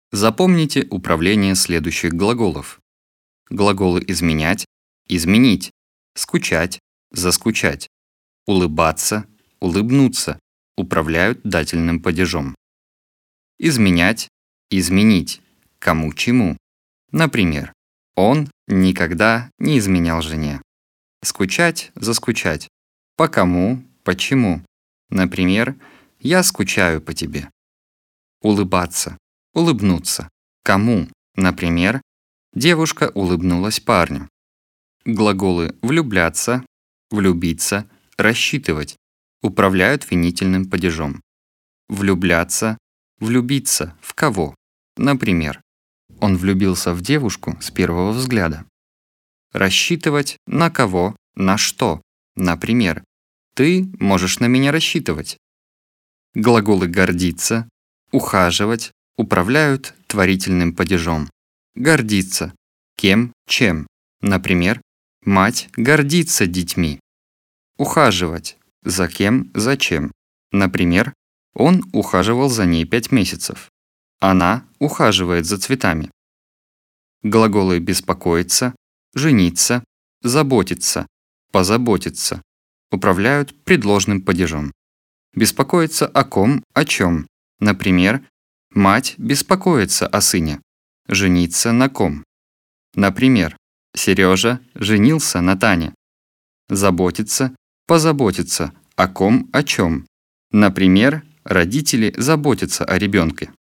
Запомните управление следующих глаголов. Глаголы изменять, изменить, скучать, заскучать, улыбаться, улыбнуться управляют дательным падежом. Изменять, изменить, кому-чему. Например, он никогда не изменял жене. Скучать, заскучать, по кому, почему. Например, я скучаю по тебе. Улыбаться, улыбнуться, кому. Например, девушка улыбнулась парню. Глаголы влюбляться, влюбиться, рассчитывать управляют винительным падежом. Влюбляться, влюбиться в кого? Например, он влюбился в девушку с первого взгляда. Рассчитывать на кого, на что? Например, ты можешь на меня рассчитывать. Глаголы гордиться, ухаживать управляют творительным падежом. Гордиться. Кем, чем. Например, мать гордится детьми. Ухаживать. За кем, зачем. Например, он ухаживал за ней 5 месяцев. Она ухаживает за цветами. Глаголы беспокоиться, жениться, заботиться, позаботиться управляют предложным падежом. Беспокоиться о ком, о чем. Например, мать беспокоится о сыне. Жениться на ком. Например, Сережа женился на Тане. Заботиться, позаботиться о ком, о чем. Например, родители заботятся о ребенке.